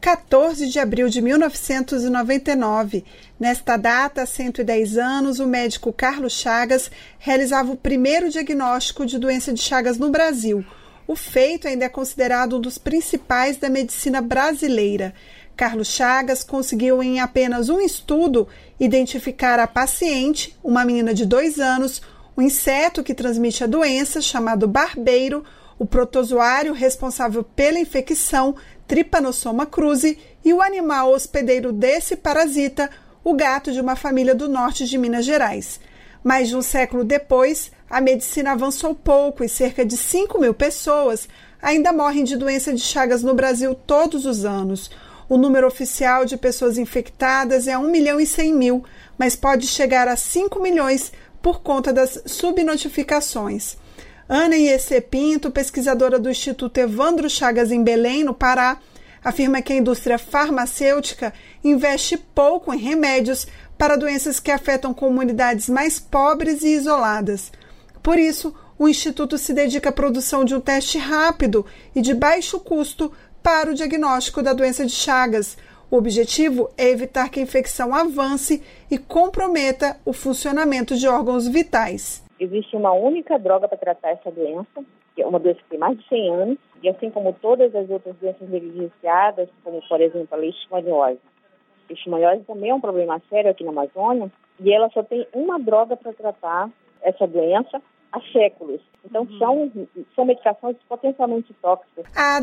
14 de abril de 1999. Nesta data, há 110 anos, o médico Carlos Chagas realizava o primeiro diagnóstico de doença de Chagas no Brasil. O feito ainda é considerado um dos principais da medicina brasileira. Carlos Chagas conseguiu, em apenas um estudo, identificar a paciente, uma menina de 2 anos, o inseto que transmite a doença, chamado barbeiro, o protozoário responsável pela infecção, Trypanosoma cruzi, e o animal hospedeiro desse parasita, o gato de uma família do norte de Minas Gerais. Mais de um século depois, a medicina avançou pouco e cerca de 5.000 pessoas ainda morrem de doença de Chagas no Brasil todos os anos. O número oficial de pessoas infectadas é 1.100.000, mas pode chegar a 5 milhões por conta das subnotificações. Ana Iecê Pinto, pesquisadora do Instituto Evandro Chagas em Belém, no Pará, afirma que a indústria farmacêutica investe pouco em remédios para doenças que afetam comunidades mais pobres e isoladas. Por isso, o Instituto se dedica à produção de um teste rápido e de baixo custo para o diagnóstico da doença de Chagas. O objetivo é evitar que a infecção avance e comprometa o funcionamento de órgãos vitais. Existe uma única droga para tratar essa doença, que é uma doença que tem mais de 100 anos, e assim como todas as outras doenças negligenciadas, como, por exemplo, a leishmaniose. A leishmaniose também é um problema sério aqui na Amazônia, e ela só tem uma droga para tratar essa doença há séculos. Então, são medicações potencialmente tóxicas. A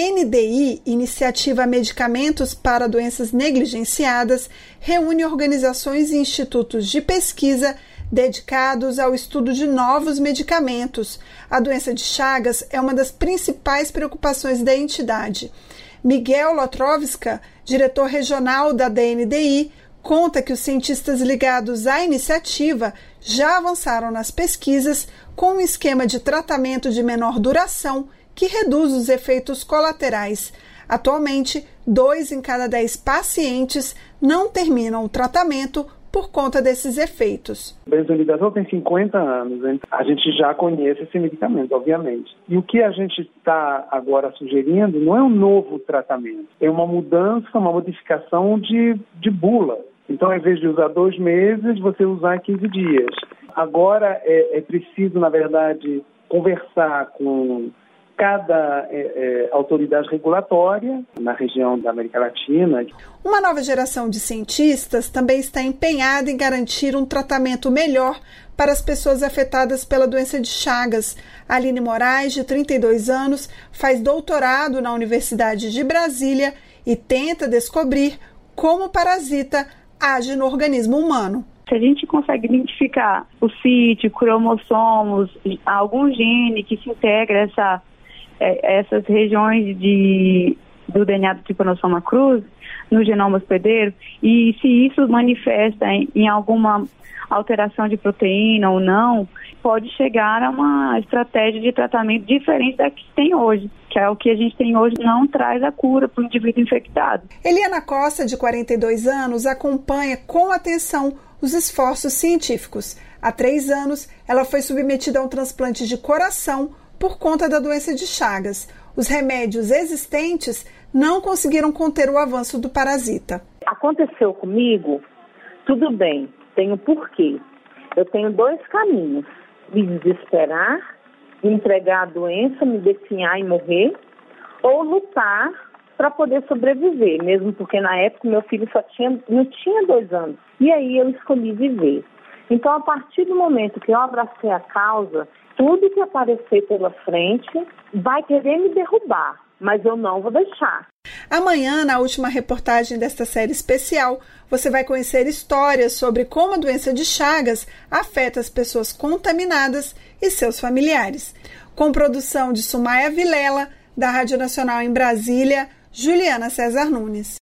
DNDi, Iniciativa Medicamentos para Doenças Negligenciadas, reúne organizações e institutos de pesquisa dedicados ao estudo de novos medicamentos. A doença de Chagas é uma das principais preocupações da entidade. Miguel Lotrovska, diretor regional da DNDi, conta que os cientistas ligados à iniciativa já avançaram nas pesquisas com um esquema de tratamento de menor duração que reduz os efeitos colaterais. Atualmente, 2 em cada 10 pacientes não terminam o tratamento por conta desses efeitos. O benzodiazepam tem 50 anos, a gente já conhece esse medicamento, obviamente. E o que a gente está agora sugerindo não é um novo tratamento, é uma mudança, uma modificação de bula. Então, ao invés de usar 2 meses, você usar 15 dias. Agora é preciso, na verdade, conversar com cada autoridade regulatória na região da América Latina. Uma nova geração de cientistas também está empenhada em garantir um tratamento melhor para as pessoas afetadas pela doença de Chagas. Aline Moraes, de 32 anos, faz doutorado na Universidade de Brasília e tenta descobrir como o parasita age no organismo humano. Se a gente consegue identificar o sítio, cromossomos, algum gene que se integra a essas regiões do DNA do Trypanosoma cruzi no genoma hospedeiro, e se isso manifesta em alguma alteração de proteína ou não, pode chegar a uma estratégia de tratamento diferente da que tem hoje, que é o que a gente tem hoje, não traz a cura para o indivíduo infectado. Eliana Costa, de 42 anos, acompanha com atenção os esforços científicos. Há 3 anos, ela foi submetida a um transplante de coração por conta da doença de Chagas. Os remédios existentes não conseguiram conter o avanço do parasita. Aconteceu comigo, tudo bem, tem um porquê. Eu tenho 2 caminhos: me desesperar, me entregar à doença, me definhar e morrer, ou lutar para poder sobreviver, mesmo porque na época meu filho não tinha 2 anos. E aí eu escolhi viver. Então, a partir do momento que eu abracei a causa, tudo que aparecer pela frente vai querer me derrubar, mas eu não vou deixar. Amanhã, na última reportagem desta série especial, você vai conhecer histórias sobre como a doença de Chagas afeta as pessoas contaminadas e seus familiares. Com produção de Sumaia Vilela, da Rádio Nacional em Brasília, Juliana César Nunes.